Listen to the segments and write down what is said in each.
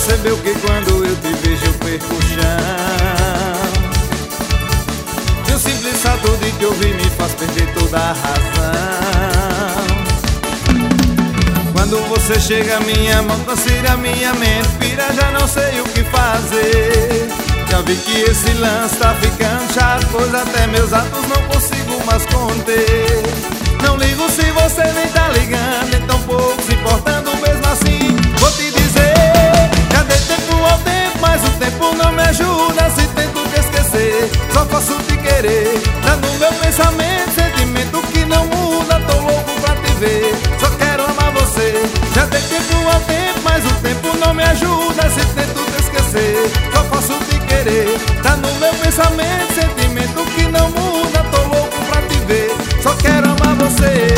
percebeu que quando eu te vejo eu perco o chão? E o simples fato de te ouvir me faz perder toda a razão. Quando você chega, minha mão transfira minha mente, pira, já não sei o que fazer. Já vi que esse lance tá ficando chato, pois até meus atos não consigo mais conter. Não ligo se você nem tá ligando, nem tão pouco se importando mesmo assim. Vou te dizer, já dei tempo ao tempo, mas o tempo não me ajuda. Se tento te esquecer, só posso te querer. Tá no meu pensamento, sentimento que não muda. Tô louco pra te ver, só quero amar você. Já dei tempo ao tempo, mas o tempo não me ajuda. Se tento te esquecer, só posso te querer. Tá no meu pensamento, sentimento que não muda. Tô louco pra te ver, só quero amar você.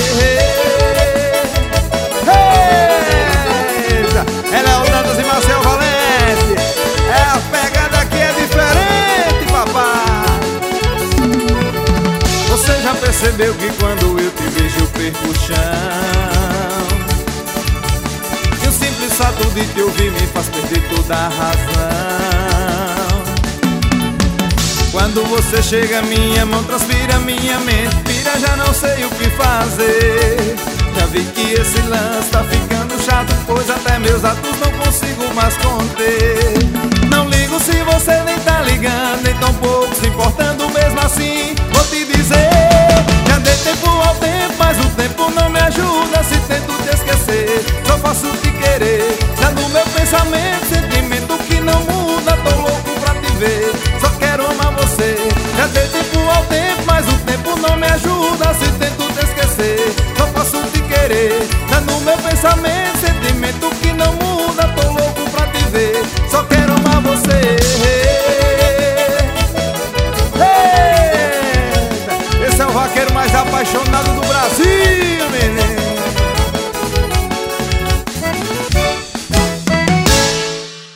Eita, ela é o Dantas e Marcel Valente. É, a pegada aqui é diferente, papai. Você já percebeu que quando eu te vejo eu perco o chão? E o simples fato de te ouvir me faz perder toda a razão. Quando você chega, minha mão transpira minha mente, pira, já não sei o que fazer. Já vi que esse lance tá ficando chato, pois até meus atos não consigo mais conter. Não ligo se você nem tá ligando, nem tão pouco se importando mesmo assim. Vou te dizer, já dei tempo ao tempo, mas o tempo não me ajuda. Se tento te esquecer, só posso te querer. Já no meu pensamento, sentimento que não muda. Tô louco pra te ver, só quero amar você. Já dei tempo ao tempo, mas o tempo não me ajuda. Se tento te esquecer, só posso te querer. Tá no meu pensamento, sentimento que não muda. Tô louco pra te ver, só quero amar você. Eita, esse é o vaqueiro mais apaixonado do Brasil, menino.